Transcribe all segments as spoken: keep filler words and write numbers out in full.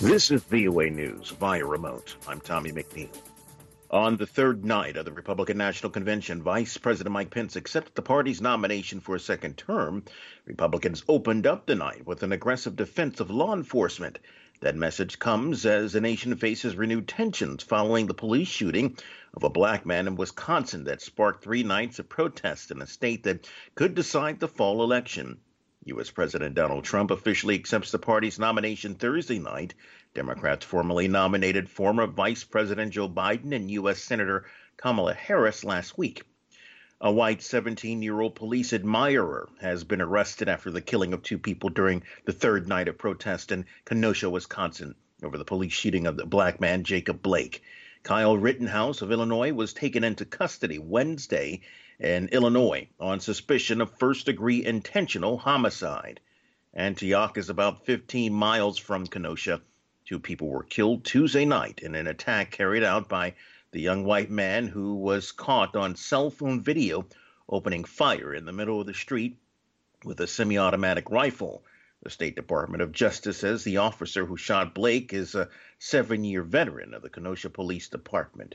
This is V O A News via remote. I'm Tommy McNeil. On the third night of the Republican National Convention, Vice President Mike Pence accepted the party's nomination for a second term. Republicans opened up the night with an aggressive defense of law enforcement. That message comes as the nation faces renewed tensions following the police shooting of a black man in Wisconsin that sparked three nights of protest in a state that could decide the fall election. U S. President Donald Trump officially accepts the party's nomination Thursday night. Democrats formally nominated former Vice President Joe Biden and U S. Senator Kamala Harris last week. A white seventeen-year-old police admirer has been arrested after the killing of two people during the third night of protest in Kenosha, Wisconsin, over the police shooting of the black man Jacob Blake. Kyle Rittenhouse of Illinois was taken into custody Wednesday in Illinois on suspicion of first-degree intentional homicide. Antioch is about fifteen miles from Kenosha. Two people were killed Tuesday night in an attack carried out by the young white man who was caught on cell phone video opening fire in the middle of the street with a semi-automatic rifle. The State Department of Justice says the officer who shot Blake is a seven-year veteran of the Kenosha Police Department.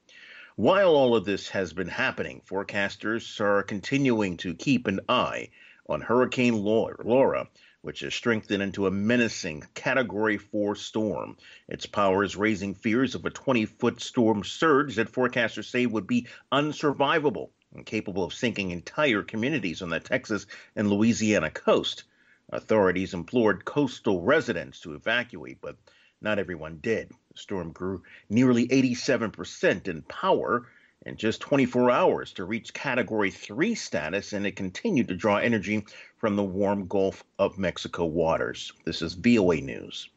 While all of this has been happening, forecasters are continuing to keep an eye on Hurricane Laura, which has strengthened into a menacing Category four storm. Its power is raising fears of a twenty-foot storm surge that forecasters say would be unsurvivable and capable of sinking entire communities on the Texas and Louisiana coast. Authorities implored coastal residents to evacuate, but not everyone did. The storm grew nearly eighty-seven percent in power in just twenty-four hours to reach Category three status, and it continued to draw energy from the warm Gulf of Mexico waters. This is V O A News.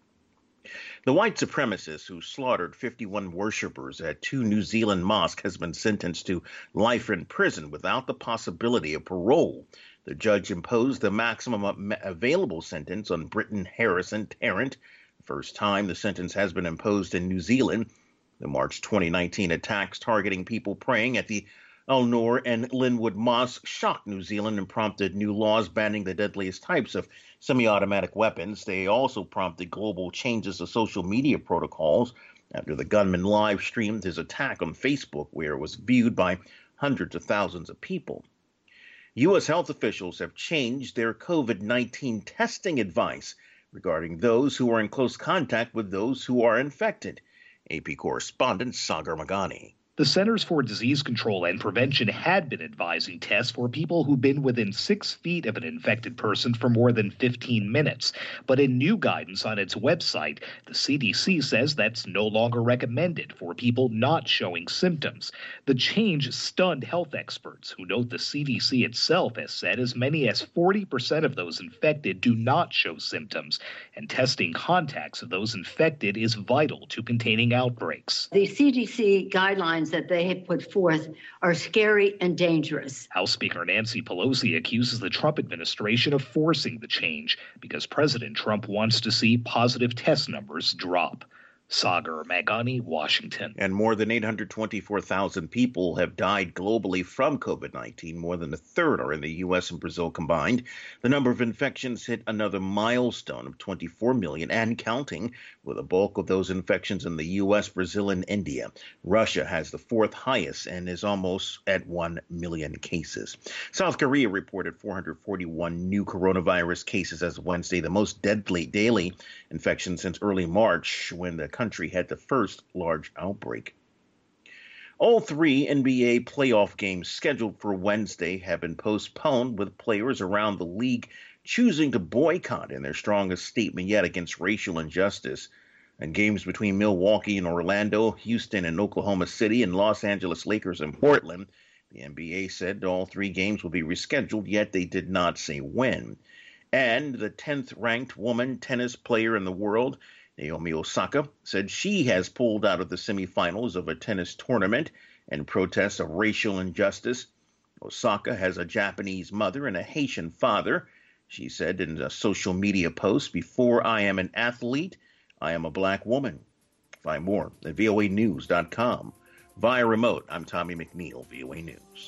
The white supremacist who slaughtered fifty-one worshippers at two New Zealand mosques has been sentenced to life in prison without the possibility of parole. The judge imposed the maximum available sentence on Britton Harrison Tarrant. The first time the sentence has been imposed in New Zealand. The March twenty nineteen attacks targeting people praying at the Al Noor and Linwood Mosque shocked New Zealand and prompted new laws banning the deadliest types of semi-automatic weapons. They also prompted global changes to social media protocols after the gunman live streamed his attack on Facebook, where it was viewed by hundreds of thousands of people. U S health officials have changed their COVID nineteen testing advice regarding those who are in close contact with those who are infected. A P correspondent Sagar Magani. The Centers for Disease Control and Prevention had been advising tests for people who've been within six feet of an infected person for more than fifteen minutes. But in new guidance on its website, the C D C says that's no longer recommended for people not showing symptoms. The change stunned health experts who note the C D C itself has said as many as forty percent of those infected do not show symptoms, and testing contacts of those infected is vital to containing outbreaks. The C D C guidelines that they have put forth are scary and dangerous. House Speaker Nancy Pelosi accuses the Trump administration of forcing the change because President Trump wants to see positive test numbers drop. Sagar Magani, Washington. And more than eight hundred twenty-four thousand people have died globally from COVID nineteen. More than a third are in the U S and Brazil combined. The number of infections hit another milestone of twenty-four million and counting, with a bulk of those infections in the U S, Brazil, and India. Russia has the fourth highest and is almost at one million cases. South Korea reported four hundred forty-one new coronavirus cases as of Wednesday, the most deadly daily infection since early March, when the country had the first large outbreak. All three N B A playoff games scheduled for Wednesday have been postponed, with players around the league choosing to boycott in their strongest statement yet against racial injustice. And games between Milwaukee and Orlando, Houston and Oklahoma City, and Los Angeles Lakers and Portland. The N B A said all three games will be rescheduled, yet they did not say when. And the tenth-ranked woman tennis player in the world, Naomi Osaka, said she has pulled out of the semifinals of a tennis tournament in protest of racial injustice. Osaka has a Japanese mother and a Haitian father. She said in a social media post, "Before I am an athlete, I am a black woman." Find more at V O A news dot com. Via remote, I'm Tommy McNeil, V O A News.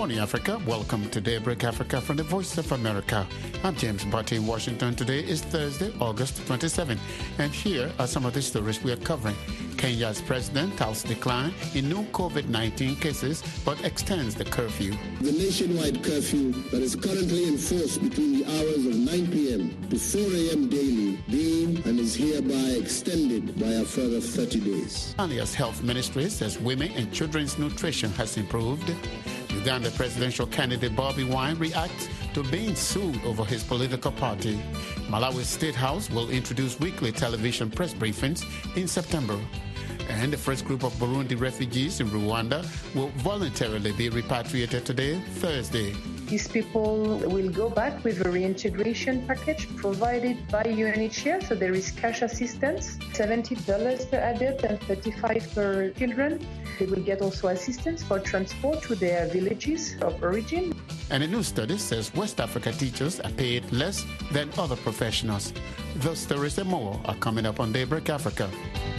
morning, Africa. Welcome to Daybreak Africa from the Voice of America. I'm James Butte in Washington. Today is Thursday, August twenty-seventh, and here are some of the stories we are covering. Kenya's president touts decline in new COVID nineteen cases, but extends the curfew. The nationwide curfew that is currently in force between the hours of nine p.m. to four a.m. daily being and is hereby extended by a further thirty days. Tanzania's health ministry says women and children's nutrition has improved. Uganda presidential candidate Bobby Wine reacts to being sued over his political party. Malawi State House will introduce weekly television press briefings in September. And the first group of Burundi refugees in Rwanda will voluntarily be repatriated today, Thursday. These people will go back with a reintegration package provided by U N H C R. So there is cash assistance, seventy dollars per adult and thirty-five dollars per children. They will get also assistance for transport to their villages of origin. And a new study says West Africa teachers are paid less than other professionals. Those stories and more are coming up on Daybreak Africa.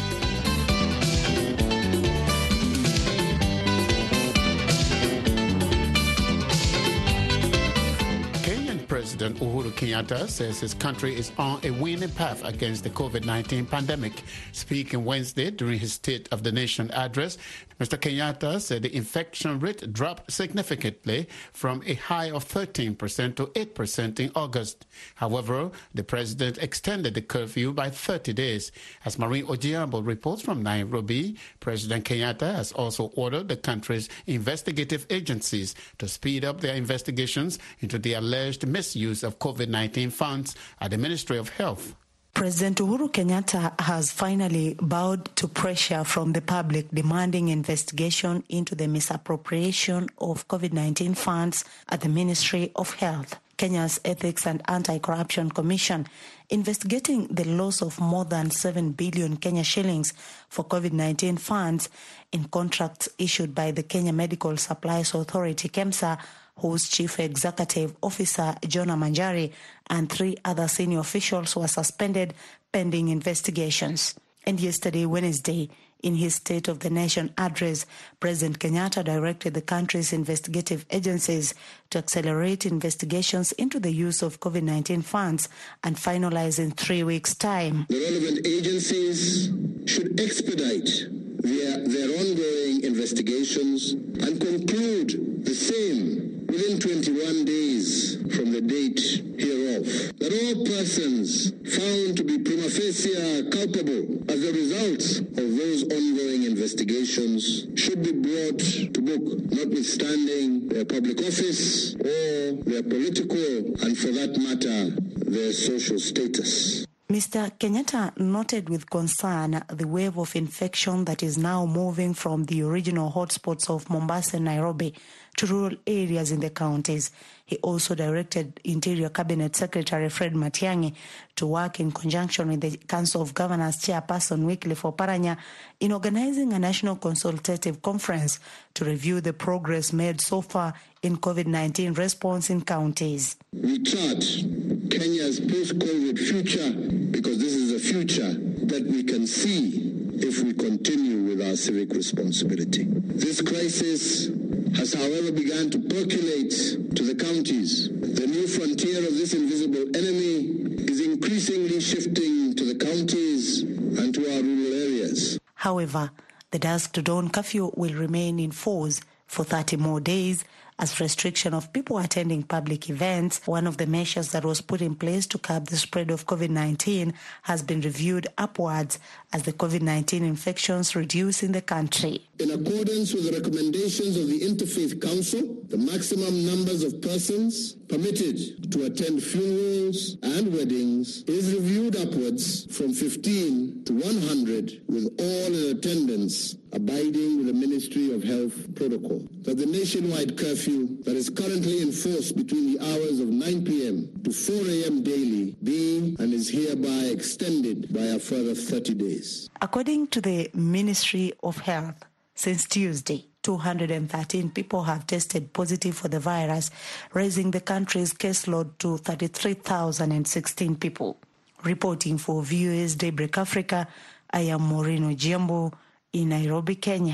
President Uhuru Kenyatta says his country is on a winning path against the COVID nineteen pandemic. Speaking Wednesday during his State of the Nation address, Mister Kenyatta said the infection rate dropped significantly from a high of thirteen percent to eight percent in August. However, the president extended the curfew by thirty days. As Maureen Ojiambo reports from Nairobi, President Kenyatta has also ordered the country's investigative agencies to speed up their investigations into the alleged misuse of COVID nineteen funds at the Ministry of Health. President Uhuru Kenyatta has finally bowed to pressure from the public demanding investigation into the misappropriation of COVID nineteen funds at the Ministry of Health. Kenya's Ethics and Anti-Corruption Commission investigating the loss of more than seven billion Kenya shillings for COVID nineteen funds in contracts issued by the Kenya Medical Supplies Authority, KEMSA, whose chief executive officer, Jonah Manjari, and three other senior officials were suspended pending investigations. And yesterday, Wednesday, in his State of the Nation address, President Kenyatta directed the country's investigative agencies to accelerate investigations into the use of COVID nineteen funds and finalize in three weeks' time. The relevant agencies should expedite their, their ongoing investigations and conclude the same within twenty-one days from the date hereof, that all persons found to be prima facie culpable as a result of those ongoing investigations should be brought to book, notwithstanding their public office or their political, and for that matter, their social status. Mister Kenyatta noted with concern the wave of infection that is now moving from the original hotspots of Mombasa and Nairobi to rural areas in the counties. He also directed Interior Cabinet Secretary Fred Matiang'i to work in conjunction with the Council of Governors Chairperson Wycliffe Oparanya in organizing a national consultative conference to review the progress made so far in COVID nineteen response in counties. We chart Kenya's post-COVID future because this is a future that we can see if we continue with our civic responsibility. This crisis has, however, begun to percolate to the counties. The new frontier of this invisible enemy is increasingly shifting to the counties and to our rural areas. However, the dusk to dawn curfew will remain in force for thirty more days as restriction of people attending public events, one of the measures that was put in place to curb the spread of COVID nineteen, has been reviewed upwards as the COVID nineteen infections reduce in the country. In accordance with the recommendations of the Interfaith Council, the maximum numbers of persons permitted to attend funerals and weddings is reviewed upwards from fifteen to one hundred, with all in attendance abiding with the Ministry of Health protocol. That the nationwide curfew that is currently in force between the hours of nine p.m. to four a.m. daily be and is hereby extended by a further thirty days. According to the Ministry of Health, since Tuesday, two hundred thirteen people have tested positive for the virus, raising the country's caseload to thirty-three thousand sixteen people. Reporting for V O A's Daybreak Africa, I am Maureen Ojiambo in Nairobi, Kenya.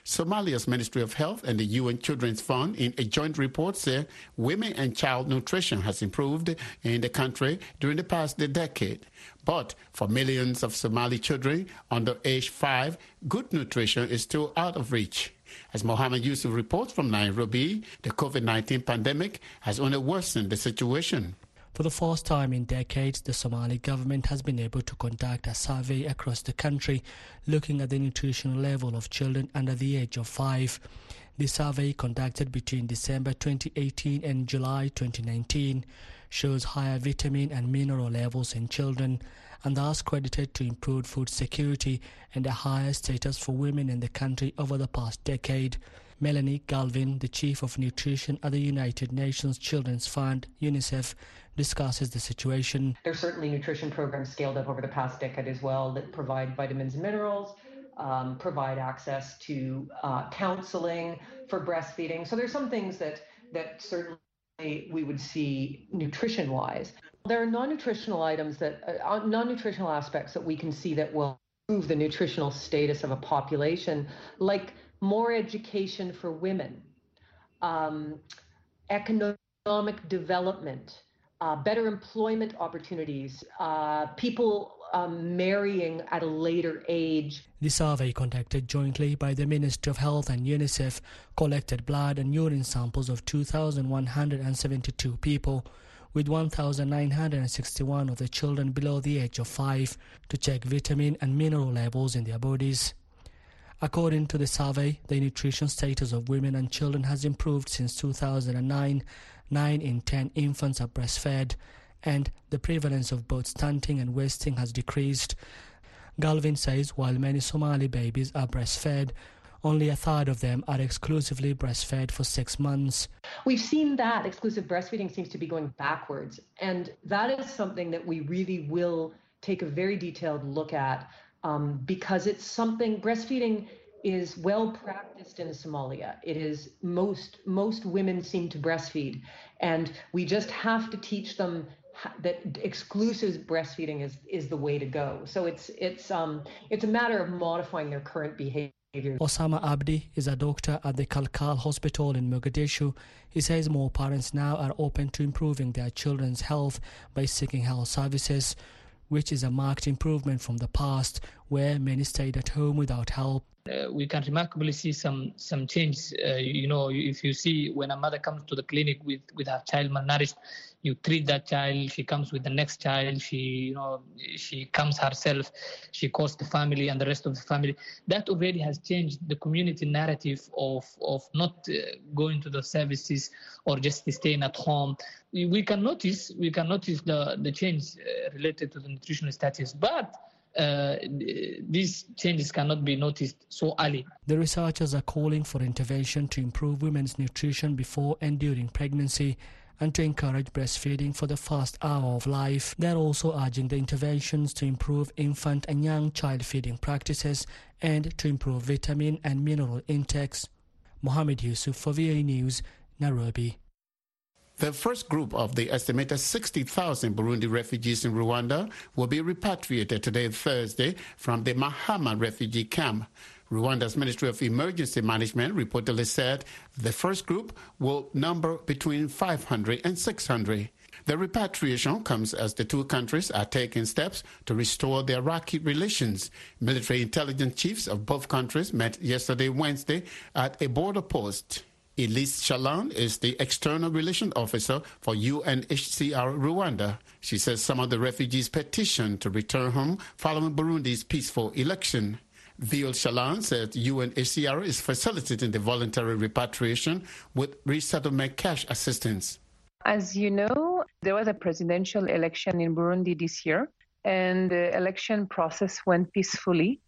Somalia's Ministry of Health and the U N Children's Fund in a joint report say women and child nutrition has improved in the country during the past decade. But for millions of Somali children under age five, good nutrition is still out of reach. As Mohammed Yusuf reports from Nairobi, the COVID nineteen pandemic has only worsened the situation. For the first time in decades, the Somali government has been able to conduct a survey across the country looking at the nutritional level of children under the age of five. The survey, conducted between December twenty eighteen and July twenty nineteen, shows higher vitamin and mineral levels in children, and thus credited to improved food security and a higher status for women in the country over the past decade. Melanie Galvin, the Chief of Nutrition at the United Nations Children's Fund, UNICEF, discusses the situation. There's certainly nutrition programs scaled up over the past decade as well that provide vitamins and minerals, um, provide access to uh, counseling for breastfeeding. So there's some things that, that certainly we would see nutrition-wise. There are non-nutritional items, that uh, non-nutritional aspects that we can see that will improve the nutritional status of a population, like more education for women, um, economic development, uh, better employment opportunities, uh, people um, marrying at a later age. The survey, conducted jointly by the Ministry of Health and UNICEF, collected blood and urine samples of two thousand one hundred seventy-two people, with one thousand nine hundred sixty-one of the children below the age of five, to check vitamin and mineral levels in their bodies. According to the survey, the nutrition status of women and children has improved since two thousand nine. Nine in ten infants are breastfed, and the prevalence of both stunting and wasting has decreased. Galvin says while many Somali babies are breastfed, only a third of them are exclusively breastfed for six months. We've seen that exclusive breastfeeding seems to be going backwards, and that is something that we really will take a very detailed look at. Um, because it's something, breastfeeding is well practiced in Somalia. It is, most most women seem to breastfeed, and we just have to teach them that exclusive breastfeeding is, is the way to go. So it's it's um it's a matter of modifying their current behavior. Osama Abdi is a doctor at the Kalkal Hospital in Mogadishu. He says more parents now are open to improving their children's health by seeking health services, which is a marked improvement from the past, where many stayed at home without help. Uh, we can remarkably see some some change. Uh, you know, if you see when a mother comes to the clinic with, with her child malnourished, you treat that child, she comes with the next child, she, you know, she comes herself, she calls the family and the rest of the family. That already has changed the community narrative of, of not uh, going to the services or just staying at home. We can notice, we can notice the, the change uh, related to the nutritional status, but Uh, these changes cannot be noticed so early. The researchers are calling for intervention to improve women's nutrition before and during pregnancy and to encourage breastfeeding for the first hour of life. They're also urging the interventions to improve infant and young child feeding practices and to improve vitamin and mineral intakes. Mohammed Yusuf for V A News, Nairobi. The first group of the estimated sixty thousand Burundi refugees in Rwanda will be repatriated today, Thursday, from the Mahama refugee camp. Rwanda's Ministry of Emergency Management reportedly said the first group will number between five hundred and six hundred. The repatriation comes as the two countries are taking steps to restore their rocky relations. Military intelligence chiefs of both countries met yesterday, Wednesday, at a border post. Elise Shalan is the External Relations Officer for U N H C R Rwanda. She says some of the refugees petitioned to return home following Burundi's peaceful election. Viol Shalan said U N H C R is facilitating the voluntary repatriation with resettlement cash assistance. As you know, there was a presidential election in Burundi this year, and the election process went peacefully.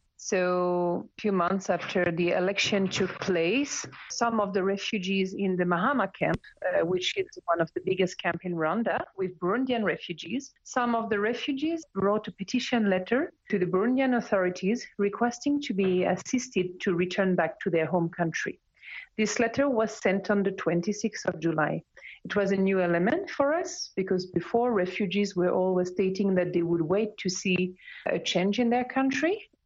So a few months after the election took place, some of the refugees in the Mahama camp, uh, which is one of the biggest camps in Rwanda, with Burundian refugees, some of the refugees wrote a petition letter to the Burundian authorities requesting to be assisted to return back to their home country. This letter was sent on the twenty-sixth of July. It was a new element for us because before, refugees were always stating that they would wait to see a change in their country.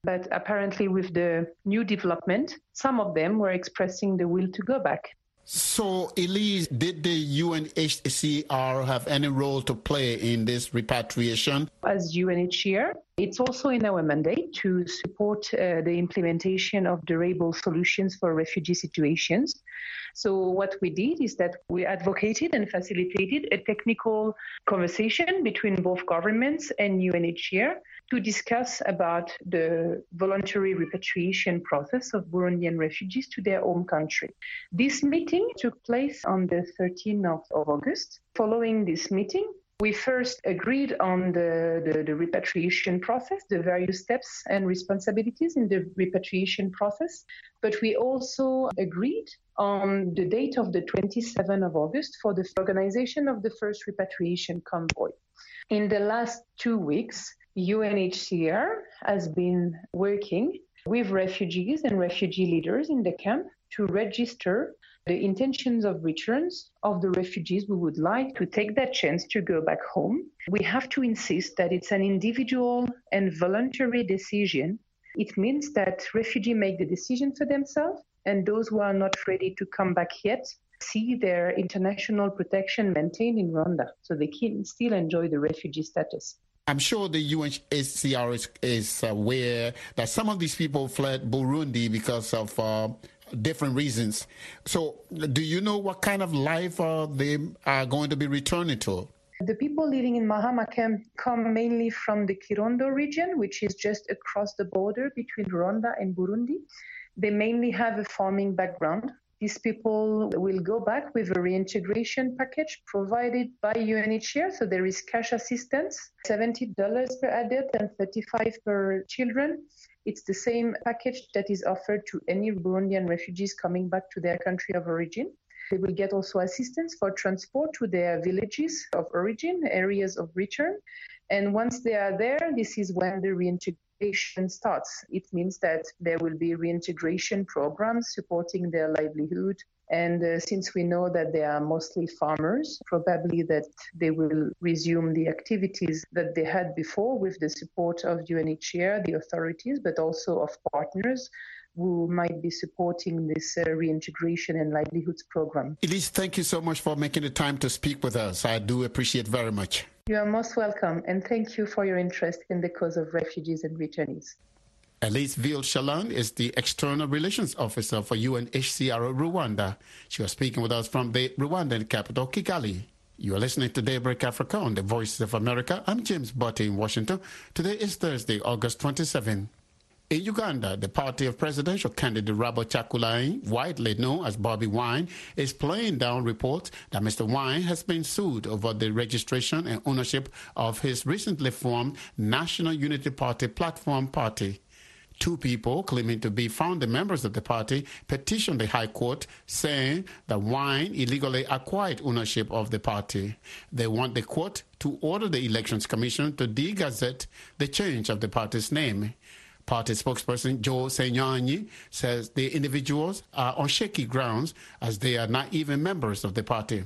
But apparently with the new development, some of them were expressing the will to go back. So, Elise, did the U N H C R have any role to play in this repatriation? As U N H C R, it's also in our mandate to support uh, the implementation of durable solutions for refugee situations. So what we did is that we advocated and facilitated a technical conversation between both governments and U N H C R to discuss about the voluntary repatriation process of Burundian refugees to their home country. This meeting took place on the thirteenth of August. Following this meeting, we first agreed on the, the, the repatriation process, the various steps and responsibilities in the repatriation process, but we also agreed on the date of the twenty-seventh of August for the organization of the first repatriation convoy. In the last two weeks, U N H C R has been working with refugees and refugee leaders in the camp to register the intentions of returns of the refugees who would like to take that chance to go back home. We have to insist that it's an individual and voluntary decision. It means that refugees make the decision for themselves, and those who are not ready to come back yet see their international protection maintained in Rwanda, so they can still enjoy the refugee status. I'm sure the U N H C R is, is aware that some of these people fled Burundi because of uh, different reasons. So do you know what kind of life uh, they are going to be returning to? The people living in Mahama camp come mainly from the Kirundo region, which is just across the border between Rwanda and Burundi. They mainly have a farming background. These people will go back with a reintegration package provided by U N H C R. So there is cash assistance, seventy dollars per adult and thirty-five dollars per children. It's the same package that is offered to any Burundian refugees coming back to their country of origin. They will get also assistance for transport to their villages of origin, areas of return. And once they are there, this is when the reintegration starts. It means that there will be reintegration programs supporting their livelihood. And uh, since we know that they are mostly farmers, probably that they will resume the activities that they had before with the support of U N H C R, the authorities, but also of partners who might be supporting this uh, reintegration and livelihoods program. Elise, thank you so much for making the time to speak with us. I do appreciate very much. You are most welcome, and thank you for your interest in the cause of refugees and returnees. Elise Ville-Chaland is the External Relations Officer for U N H C R Rwanda. She was speaking with us from the Rwandan capital, Kigali. You are listening to Daybreak Africa on the Voices of America. I'm James Botte in Washington. Today is Thursday, August twenty-seventh. In Uganda, the party of presidential candidate Robert Kyagulanyi, widely known as Bobi Wine, is playing down reports that Mister Wine has been sued over the registration and ownership of his recently formed National Unity Party Platform Party. Two people claiming to be founder members of the party petitioned the High Court saying that Wine illegally acquired ownership of the party. They want the court to order the Elections Commission to de-gazette the change of the party's name. Party spokesperson Joe Senyanyi says the individuals are on shaky grounds as they are not even members of the party.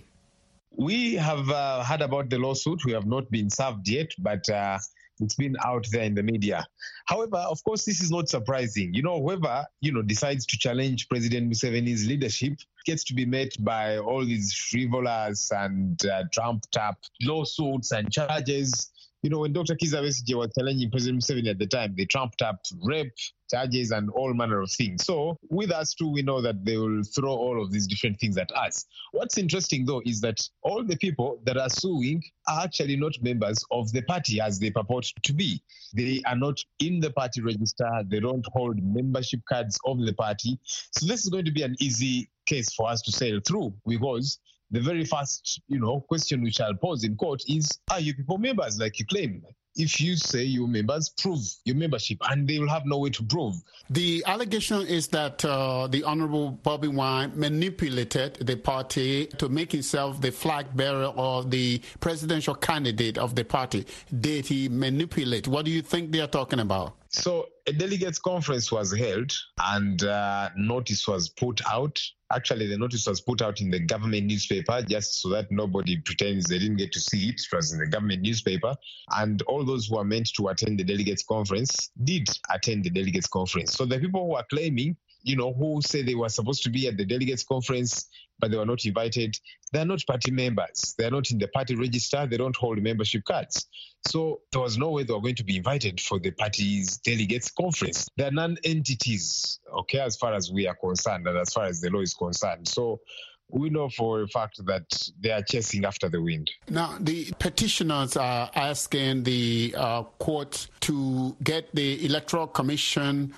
We have uh, heard about the lawsuit. We have not been served yet, but uh, it's been out there in the media. However, of course, this is not surprising. You know, whoever, you know, decides to challenge President Museveni's leadership gets to be met by all these frivolous and uh, trumped-up lawsuits and charges. You know, when Doctor Kizza Besigye was challenging President Museveni at the time, they trumped up rape charges and all manner of things. So with us too, we know that they will throw all of these different things at us. What's interesting, though, is that all the people that are suing are actually not members of the party as they purport to be. They are not in the party register. They don't hold membership cards of the party. So this is going to be an easy case for us to sail through, because the very first, you know, question which I'll pose in court is, are you people members like you claim? If you say you're members, prove your membership, and they will have no way to prove. The allegation is that uh, the Honorable Bobi Wine manipulated the party to make himself the flag bearer or the presidential candidate of the party. Did he manipulate? What do you think they are talking about? So A delegates conference was held and uh, notice was put out. Actually, the notice was put out in the government newspaper just so that nobody pretends they didn't get to see it. It was in the government newspaper. And all those who are meant to attend the delegates conference did attend the delegates conference. So the people who are claiming, you know, who say they were supposed to be at the delegates conference, but they were not invited, they're not party members. They're not in the party register. They don't hold membership cards. So there was no way they were going to be invited for the party's delegates conference. They're non-entities, okay, as far as we are concerned and as far as the law is concerned. So we know for a fact that they are chasing after the wind. Now, the petitioners are asking the uh, court to get the Electoral Commission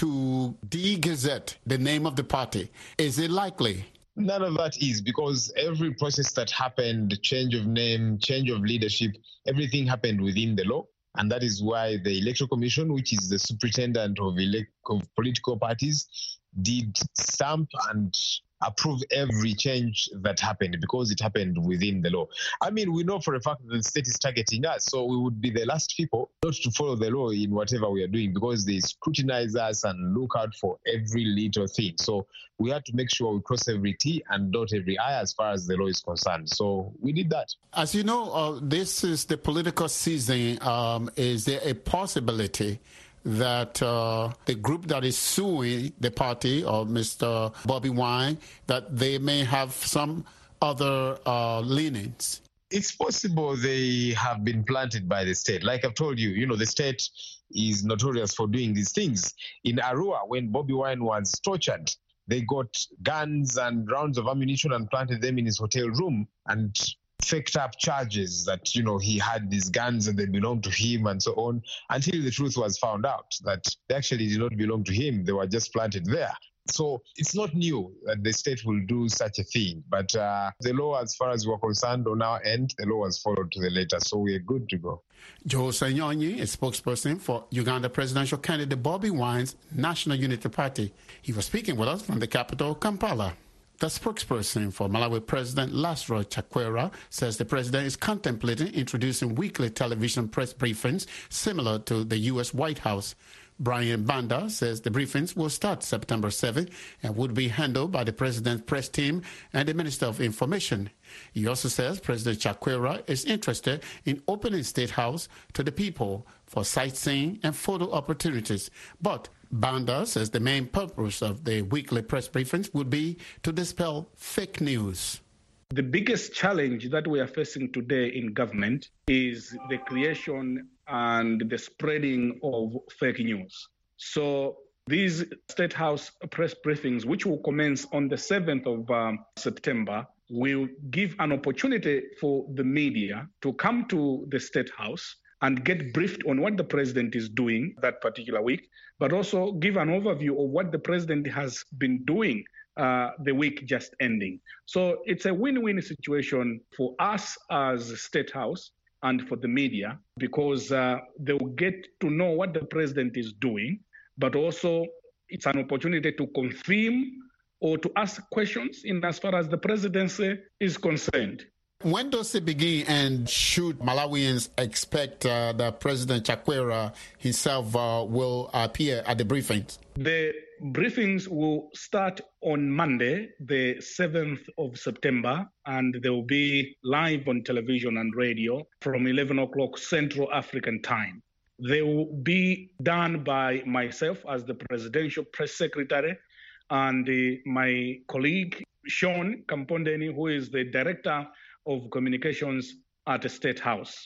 to de-gazette the name of the party. Is it likely? None of that is, because every process that happened, change of name, change of leadership, everything happened within the law. And that is why the Electoral Commission, which is the superintendent of, elect- of political parties, did stamp and approve every change that happened because it happened within the law. I mean, we know for a fact that the state is targeting us, so we would be the last people not to follow the law in whatever we are doing because they scrutinize us and look out for every little thing. So we had to make sure we cross every T and dot every I as far as the law is concerned. So we did that. As you know, uh, this is the political season. Um, is there a possibility that uh, the group that is suing the party or Mister Bobby Wine, that they may have some other uh, leanings? It's possible they have been planted by the state. Like I've told you, you know, the state is notorious for doing these things. In Arua, when Bobby Wine was tortured, they got guns and rounds of ammunition and planted them in his hotel room and faked up charges that, you know, he had these guns and they belonged to him and so on, until the truth was found out that they actually did not belong to him. They were just planted there. So it's not new that the state will do such a thing. But uh, the law, as far as we're concerned on our end, the law was followed to the letter. So we're good to go. Joe Sanyonyi, a spokesperson for Uganda presidential candidate Bobby Wine's National Unity Party. He was speaking with us from the capital, Kampala. The spokesperson for Malawi President Lazarus Chakwera says the president is contemplating introducing weekly television press briefings similar to the U S White House. Brian Banda says the briefings will start September seventh and would be handled by the president's press team and the Minister of Information. He also says President Chakwera is interested in opening State House to the people for sightseeing and photo opportunities. But Banda says the main purpose of the weekly press briefings would be to dispel fake news. The biggest challenge that we are facing today in government is the creation and the spreading of fake news. So these State House press briefings, which will commence on the seventh of um, September, will give an opportunity for the media to come to the State House and get briefed on what the president is doing that particular week, but also give an overview of what the president has been doing uh, the week just ending. So it's a win-win situation for us as State House and for the media, because uh, they will get to know what the president is doing, but also it's an opportunity to confirm or to ask questions in as far as the presidency is concerned. When does it begin, and should Malawians expect uh, that President Chakwera himself uh, will appear at the briefings? The briefings will start on Monday, the seventh of September, and they will be live on television and radio from eleven o'clock Central African time. They will be done by myself as the Presidential Press Secretary and uh, my colleague, Sean Kampondeni, who is the Director of Communications at the State House.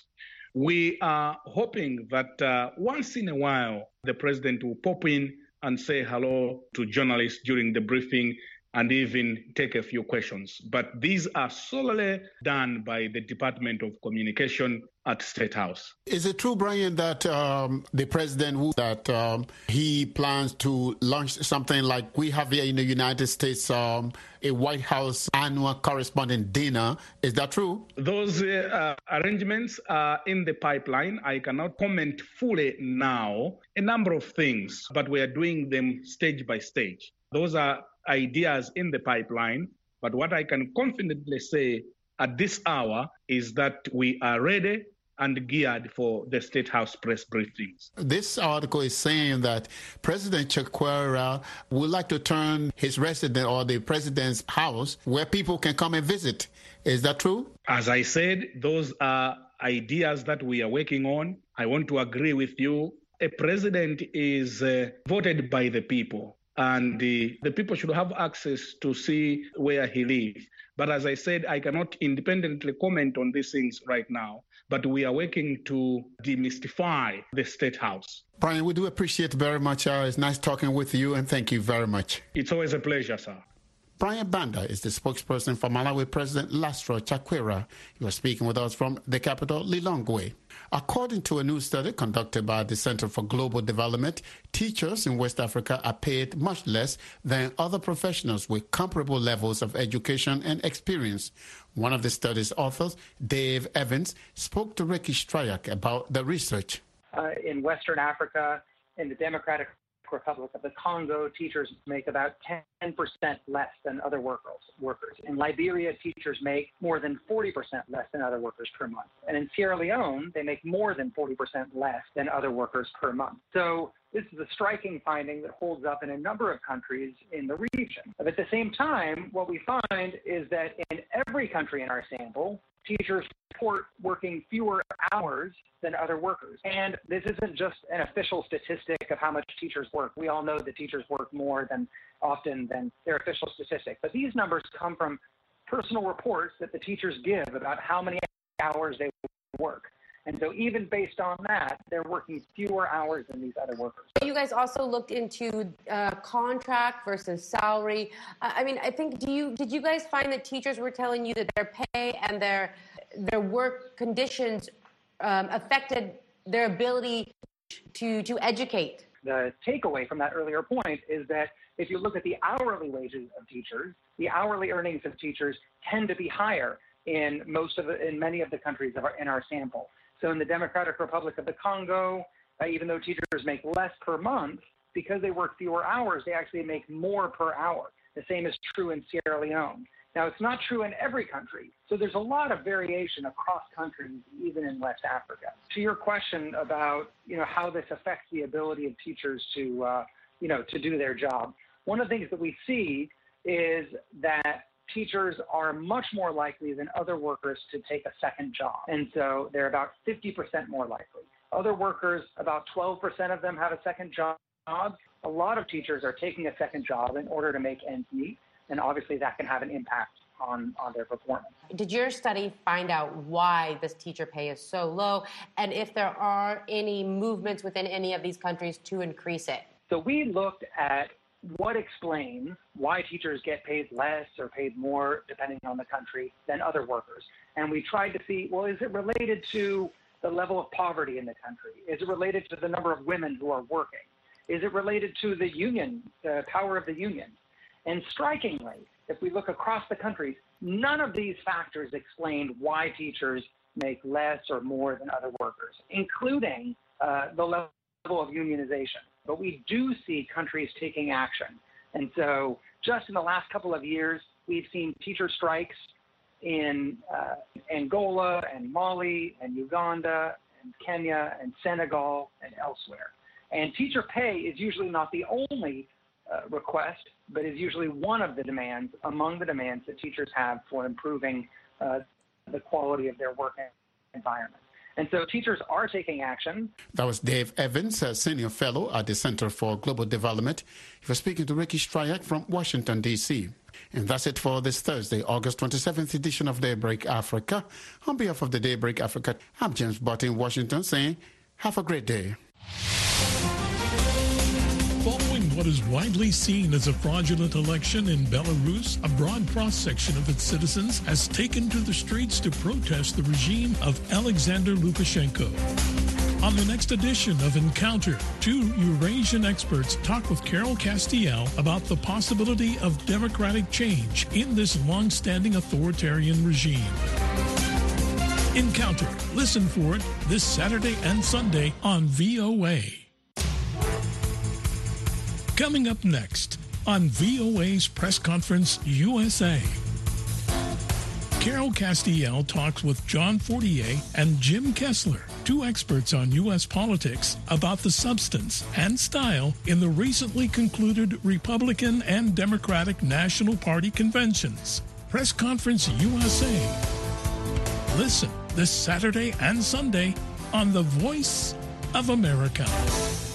We are hoping that uh, once in a while, the president will pop in and say hello to journalists during the briefing and even take a few questions. But these are solely done by the Department of Communication at State House. Is it true, Brian, that um, the president, that um, he plans to launch something like we have here in the United States, um, a White House annual correspondent dinner? Is that true? Those uh, arrangements are in the pipeline. I cannot comment fully now. A number of things, but we are doing them stage by stage. Those are ideas in the pipeline, but what I can confidently say at this hour is that we are ready and geared for the State House press briefings. This article is saying that President Chakwera would like to turn his residence or the president's house where people can come and visit. Is that true? As I said, those are ideas that we are working on. I want to agree with you. A president is uh, voted by the people, and the, the people should have access to see where he lives. But as I said, I cannot independently comment on these things right now, but we are working to demystify the State House. Brian, we do appreciate very much. Uh, it's nice talking with you, and thank you very much. It's always a pleasure, sir. Brian Banda is the spokesperson for Malawi President Lastra Chakwera. He was speaking with us from the capital, Lilongwe. According to a new study conducted by the Center for Global Development, teachers in West Africa are paid much less than other professionals with comparable levels of education and experience. One of the study's authors, Dave Evans, spoke to Ricky Strayak about the research. Uh, in Western Africa, in the Democratic Republic of the Congo, teachers make about ten percent less than other workers. Workers In Liberia, teachers make more than forty percent less than other workers per month. And in Sierra Leone, they make more than forty percent less than other workers per month. So this is a striking finding that holds up in a number of countries in the region. But at the same time, what we find is that in every country in our sample, teachers report working fewer hours than other workers. And this isn't just an official statistic of how much teachers work. We all know that teachers work more than often than their official statistic. But these numbers come from personal reports that the teachers give about how many hours they work. And so even based on that, they're working fewer hours than these other workers. You guys also looked into uh, contract versus salary. Uh, I mean, I think, do you did you guys find that teachers were telling you that their pay and their their work conditions um, affected their ability to to educate? The takeaway from that earlier point is that if you look at the hourly wages of teachers, the hourly earnings of teachers tend to be higher in most of the, in many of the countries of our, in our sample. So in the Democratic Republic of the Congo, uh, even though teachers make less per month, because they work fewer hours, they actually make more per hour. The same is true in Sierra Leone. Now, it's not true in every country. So there's a lot of variation across countries, even in West Africa. To your question about, you know, how this affects the ability of teachers to, uh, you know, to do their job, one of the things that we see is that teachers are much more likely than other workers to take a second job. And so they're about fifty percent more likely. Other workers, about twelve percent of them have a second job. A lot of teachers are taking a second job in order to make ends meet. And obviously that can have an impact on, on their performance. Did your study find out why this teacher pay is so low? And if there are any movements within any of these countries to increase it? So we looked at what explains why teachers get paid less or paid more, depending on the country, than other workers. And we tried to see, well, is it related to the level of poverty in the country? Is it related to the number of women who are working? Is it related to the union, the power of the union? And strikingly, if we look across the countries, none of these factors explained why teachers make less or more than other workers, including uh, the level of unionization. But we do see countries taking action. And so just in the last couple of years, we've seen teacher strikes in uh, Angola and Mali and Uganda and Kenya and Senegal and elsewhere. And teacher pay is usually not the only uh, request, but is usually one of the demands among the demands that teachers have for improving uh, the quality of their work environment. And so teachers are taking action. That was Dave Evans, a senior fellow at the Center for Global Development. He was speaking to Ricky Strayak from Washington, D C And that's it for this Thursday, August twenty-seventh edition of Daybreak Africa. On behalf of the Daybreak Africa, I'm James Butt in Washington saying, have a great day. Following what is widely seen as a fraudulent election in Belarus, a broad cross-section of its citizens has taken to the streets to protest the regime of Alexander Lukashenko. On the next edition of Encounter, two Eurasian experts talk with Carol Castiel about the possibility of democratic change in this long-standing authoritarian regime. Encounter. Listen for it this Saturday and Sunday on V O A. Coming up next on V O A's Press Conference U S A. Carol Castiel talks with John Fortier and Jim Kessler, two experts on U S politics, about the substance and style in the recently concluded Republican and Democratic National Party conventions. Press Conference U S A. Listen this Saturday and Sunday on The Voice of America.